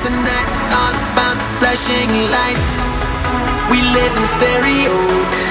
tonight's all about the flashing lights. We live in stereo.